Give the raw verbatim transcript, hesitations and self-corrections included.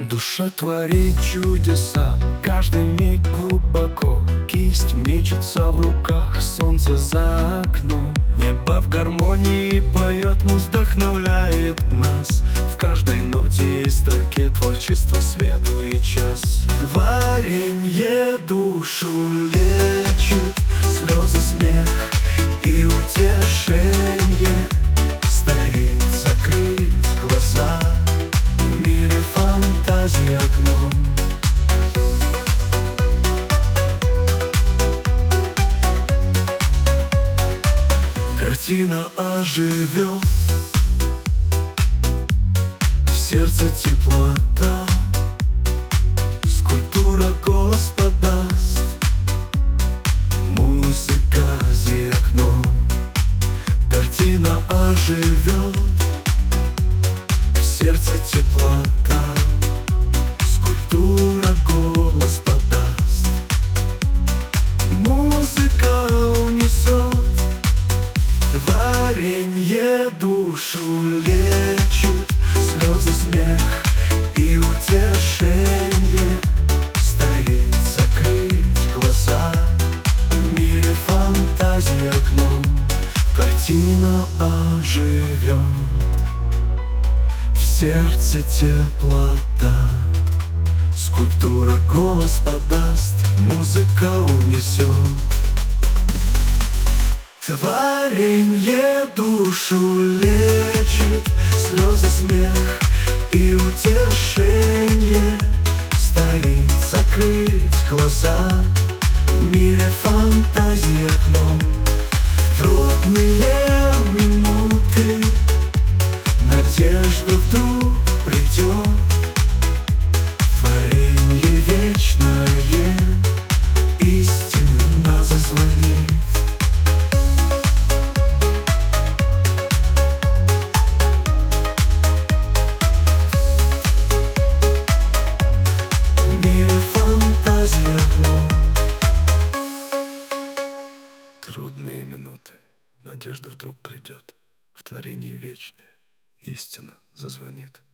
Душа творит чудеса, каждый миг глубоко. Кисть мечется в руках, солнце за окном. Небо в гармонии поет, вдохновляет нас. В каждой ноте и строке творчество, светлый час. Творенье душу лечит, слезы, смех и утешение. Стоит закрыть глаза, в мире фантазии окном. Картина оживет, в сердце теплота. Скульптура голос подаст, музыка за окном. Картина оживет, в сердце теплота. Скульптура голос подаст, музыка унесет. Творенье душу лечит, слезы, смех и утешение. Стоит закрыть глаза, в мире фантазии окном. Картина оживет, в сердце теплота. Скульптура голос подаст, музыка унесет. Творенье душу лечит, слезы, смех и утешение. Стоит закрыть глаза, в мире фантазии окном. Трудные минуты, надежда вдруг придет. Творенье вечное истинно зазвонит. В мире фантазии окном. Трудные минуты, надежда вдруг придет. В творении вечное истина зазвонит.